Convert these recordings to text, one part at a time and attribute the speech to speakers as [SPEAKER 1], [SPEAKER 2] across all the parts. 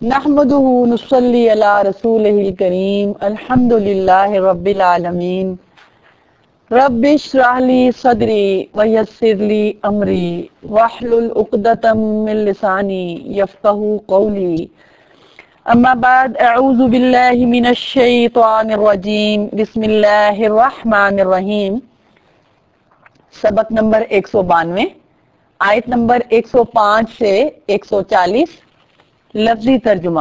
[SPEAKER 1] نحمده نصلي على رسوله الكريم الحمد لله رب العالمين رب اشرح لي صدري ويسر لي امري واحلل عقدة من لساني يفقهوا قولي اما بعد اعوذ بالله من الشیطان الرجیم بسم اللہ الرحمن الرحیم۔ سبق نمبر 192، آیت نمبر 105 سے 140، لفظی ترجمہ۔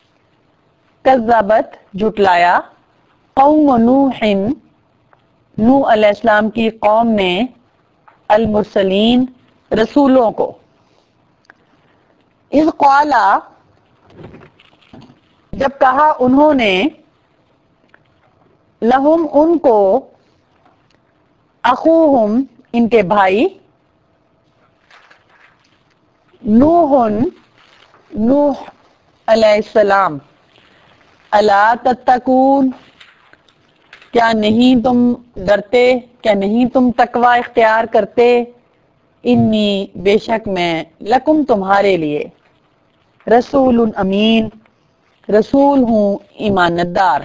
[SPEAKER 1] کذبت جھٹلایا، قوم نوح نوح علیہ السلام کی قوم نے، المرسلین رسولوں کو۔ اذ قالا جب کہا انہوں نے، لہم ان کو، اخوہم ان کے بھائی، نوح علیہ السلام، الا تتقون کیا نہیں تم ڈرتے، کیا نہیں تم تقوی اختیار کرتے، انی بے شک میں، لکم تمہارے لیے، رسول امین رسول ہوں ایمانتدار۔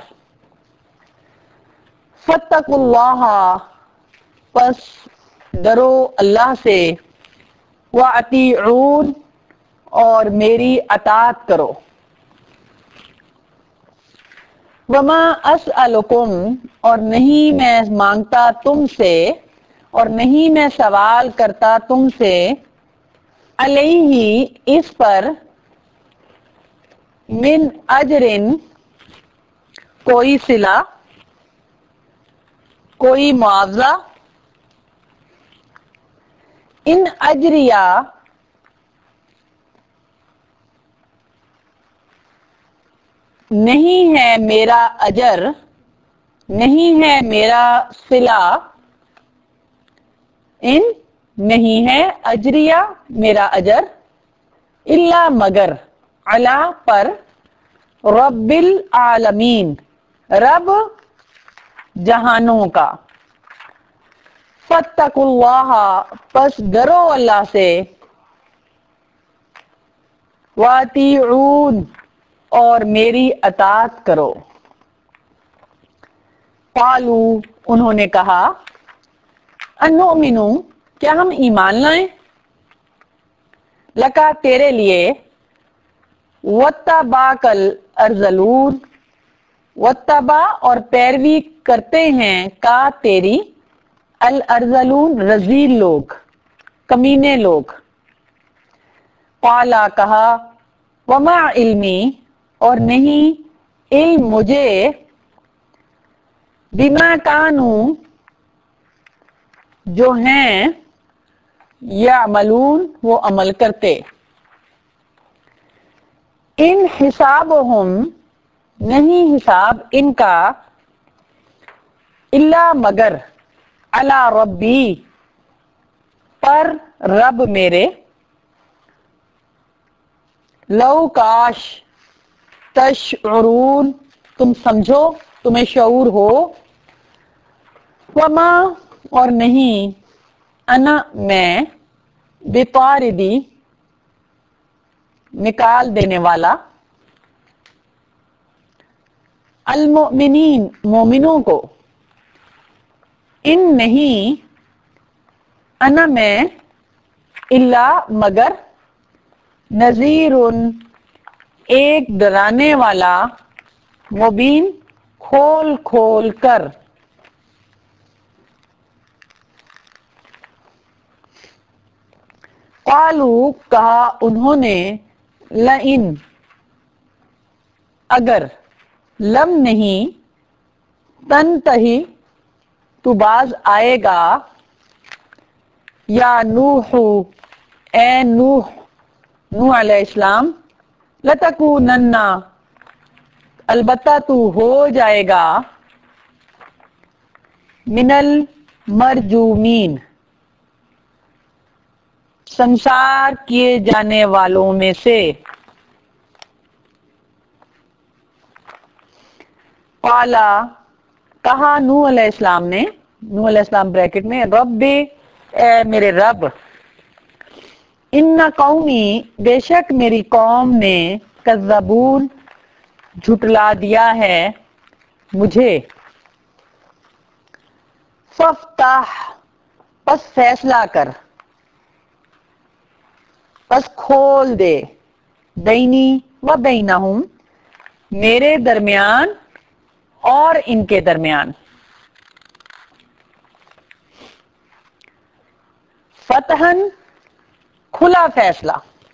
[SPEAKER 1] فاتقوا اللہ پس ڈرو اللہ سے، واطیعون اور میری اطاعت کرو۔ وما اسألکم اور نہیں میں مانگتا تم سے، اور نہیں میں سوال کرتا تم سے، علیہ اس پر، من اجرن کوئی صلہ، کوئی معاوضہ، ان اجریہ نہیں ہے میرا اجر، نہیں ہے میرا صلہ، ان نہیں ہے اجریہ میرا اجر، الا مگر، علی پر، رب العالمین رب جہانوں کا۔ فاتقوا اللہ پس ڈرو اللہ سے، واطیعون اور میری اطاعت کرو۔ قالو انہوں نے کہا، انؤمن کیا ہم ایمان لائیں، لکا تیرے لیے، واتبعک الارذلون واتبع اور پیروی کرتے ہیں کا تیری، الارذلون رذیل لوگ، کمینے لوگ۔ قالا کہا، وما علمی اور نہیں علم مجھے، بما کانوا جو ہیں، یعملون وہ عمل کرتے، ان حسابہم نہیں حساب ان کا، الا مگر، علی ربی پر رب میرے، لو کاش، تشعرون تم سمجھو، تمہیں شعور ہو، وما اور نہیں، انا میں، بطاردی نکال دینے والا، المؤمنین مومنوں کو، ان نہیں، انا میں، الا مگر، نذیر ایک ڈرانے والا، مبین کھول کھول کر۔ قالو کہا انہوں نے، لئن اگر، لم نہیں، تنتہی تو باز آئے گا، یا نوح اے نوح علیہ السلام، لتکونن البتہ تو ہو جائے گا، من المرجومین سنسار کیے جانے والوں میں سے۔ قالا کہا نوح علیہ السلام نے، نوح علیہ السلام بریکٹ میں، رب اے میرے رب، ان قومی بے شک میری قوم نے، کذبون جھٹلا دیا ہے مجھے، ففتح پس فیصلہ کر، پس کھول دے، بینی و بینہم میرے درمیان اور ان کے درمیان، فتحن کھلا فیصلہ،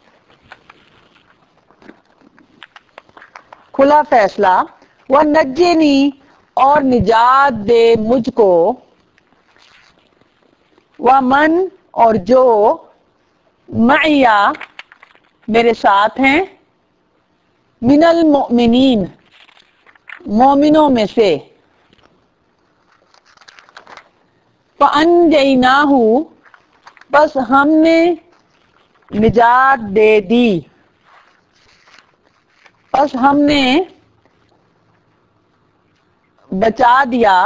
[SPEAKER 1] کھلا فیصلہ، ونجنی اور نجات دے مجھ کو، ومن اور جو معیا میرے ساتھ ہیں، من المؤمنین مومنوں میں سے، فَأَنْجَيْنَاهُ بس ہم نے نجات دے دی، بس ہم نے بچا دیا،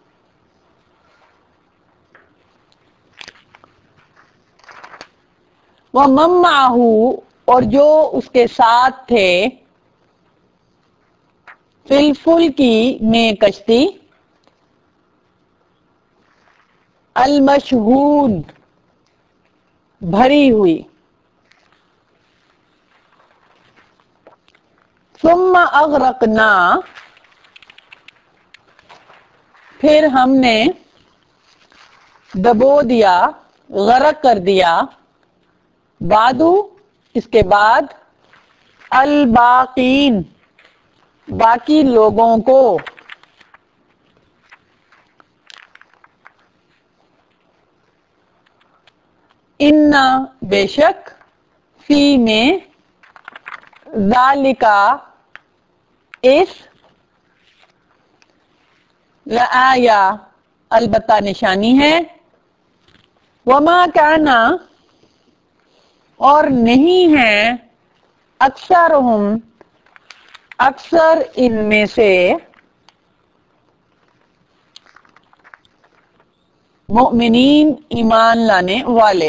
[SPEAKER 1] وَمَن مَّعَهُ اور جو اس کے ساتھ تھے، فِی الْفُلْکِ میں کشتی، المشحون بھری ہوئی، ثم اغرقنا پھر ہم نے ڈبو دیا، غرق کر دیا، بعدو اس کے بعد، الباقین باقی لوگوں کو، انا بے شک، فی میں، ذالکا اس، لآیا البتہ نشانی ہے، وما کانا اور نہیں ہے، اکثرہم اکثر ان میں سے، مؤمنین ایمان لانے والے،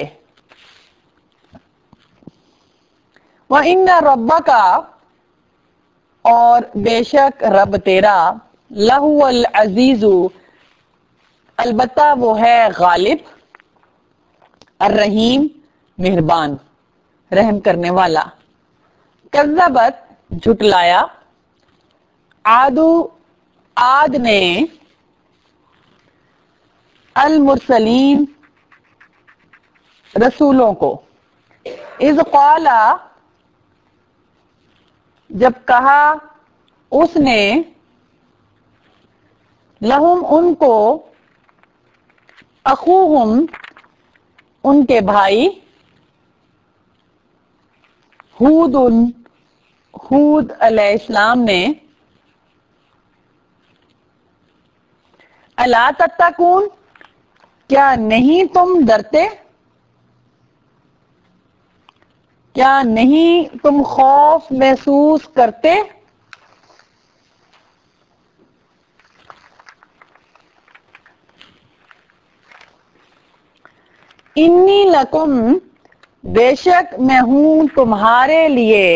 [SPEAKER 1] وَإِنَّ رَبَّكَ اور بے شک رب تیرا، لَهُوَ الْعَزِيزُ البتہ وہ ہے غالب، الرحیم مہربان رحم کرنے والا، کذبت جھٹلایا، عادو عاد نے، المرسلین رسولوں کو، اذ قال جب کہا اس نے، لہم ان کو، اخوہم ان کے بھائی، ہود ہود علیہ السلام نے، الا تتقون کیا نہیں تم ڈرتے، کیا نہیں تم خوف محسوس کرتے، انی لکم بے شک میں ہوں تمہارے لیے،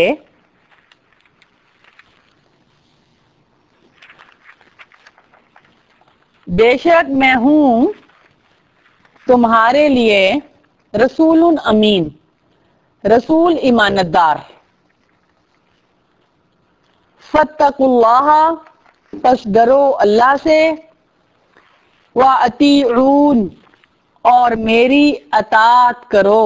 [SPEAKER 1] بے شک میں ہوں تمہارے لیے، رسول امین رسول امانت دار، فاتقوا اللہ پس ڈرو اللہ سے، واطیعون اور میری اطاعت کرو،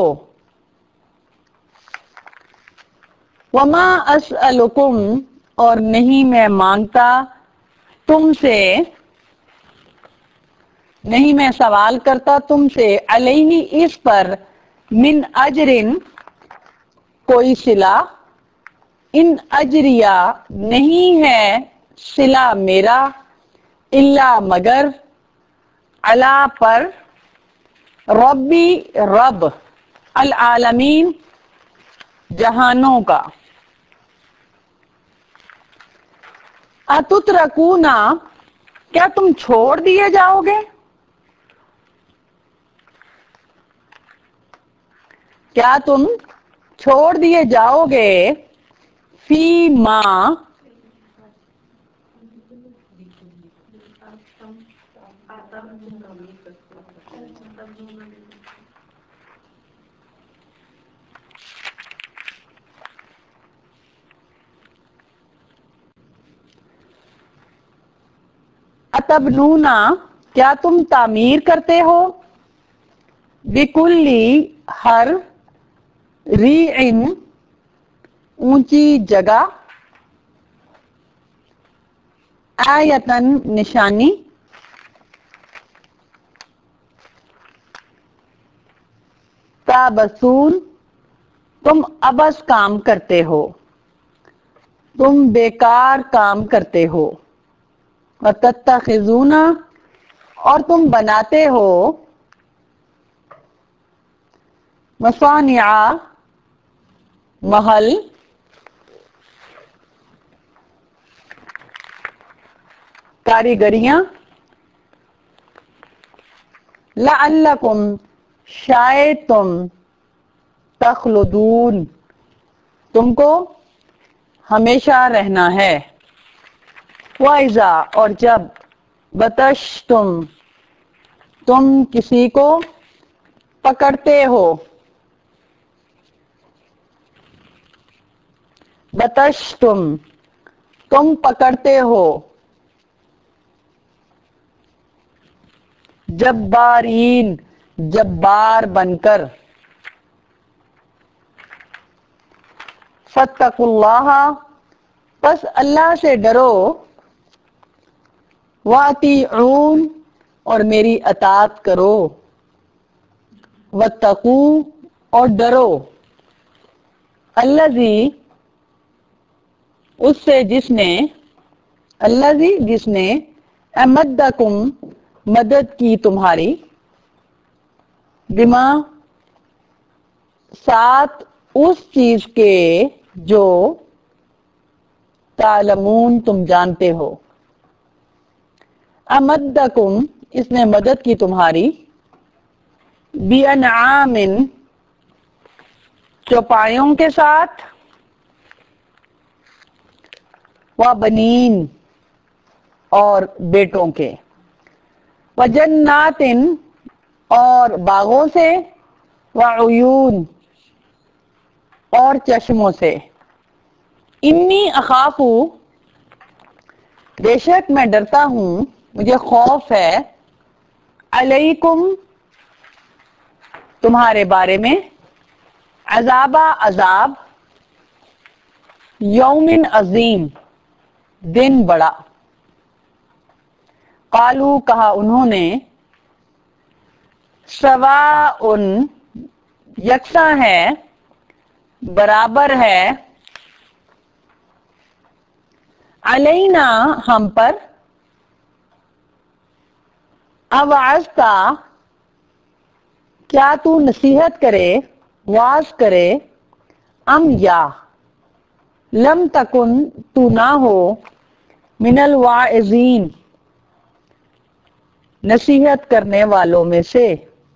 [SPEAKER 1] وما اسألکم اور نہیں میں مانگتا تم سے، نہیں میں سوال کرتا تم سے، علیہ اس پر، من اجرن کوئی صلہ، ان اجریہ نہیں ہے صلہ میرا، الا مگر، علی پر، ربی رب، العالمین جہانوں کا، اتترکون کیا تم چھوڑ دیے جاؤ گے، کیا تم چھوڑ دیے جاؤ گے، فی ما اتبنونا کیا تم تعمیر کرتے ہو بکلی ہر ریعن اونچی جگہ آیتن نشانی تابسون تم ابس کام کرتے ہو تم بیکار کام کرتے ہو وتتخذون اور تم بناتے ہو مصانع محل کاریگریاں لعلکم شاید تم تخلدون تم کو ہمیشہ رہنا ہے وَإِذَا اور جب بطشتم تم کسی کو پکڑتے ہو بطشتم تم پکڑتے ہو جبارین جبار بن کر فاتقوا اللہ پس اللہ سے ڈرو وَأَطِیعُونِ اور میری اطاعت کرو واتقوا اور ڈرو الذی اس سے جس نے امدکم مدد کی تمہاری بما ساتھ اس چیز کے جو تعلمون تم جانتے ہو امدکم اس نے مدد کی تمہاری بِأَنْعَامٍ چوپایوں کے ساتھ وَبَنِین اور بیٹوں کے وَجَنَّاتٍ اور باغوں سے وَعُیُون اور چشموں سے انی اخافو بے شک میں ڈرتا ہوں مجھے خوف ہے علیکم تمہارے بارے میں عذاب یومن عظیم دن بڑا قالو کہا انہوں نے سواء یکساں ہے برابر ہے علینا ہم پر اوعظتا کیا تو نصیحت کرے واعظ کرے ام یا لم تکن تو نہ ہو من الواعظین نصیحت کرنے والوں میں سے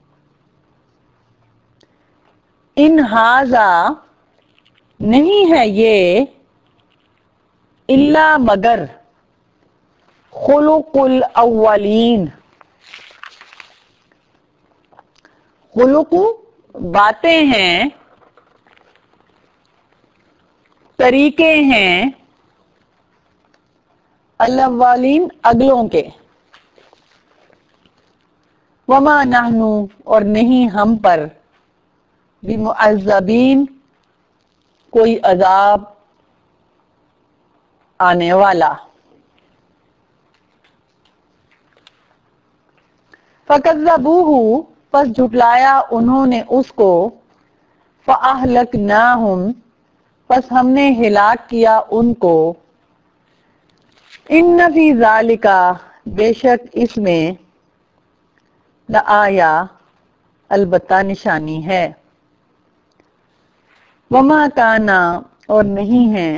[SPEAKER 1] ان ھذا نہیں ہے یہ الا مگر خلق الاولین خلق باتیں ہیں طریقے ہیں الاولین اگلوں کے وما نحن اور نہیں ہم پر بمعذبین کوئی عذاب آنے والا فکذبوہ پس جھٹلایا انہوں نے اس کو فاہلکناہم پس ہم نے ہلاک کیا ان کو ان فی ذالک بے شک اس میں لآیا البتہ نشانی ہے وما کانا اور نہیں ہے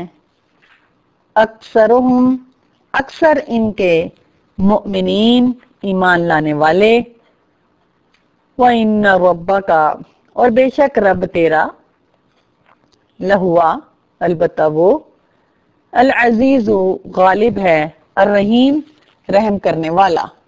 [SPEAKER 1] اکثرہم اکثر ان کے مؤمنین ایمان لانے والے وَإِنَّ رَبَّكَ اور بے شک رب تیرا لہوا البتہ وہ العزیز غالب ہے، الرحیم رحم کرنے والا.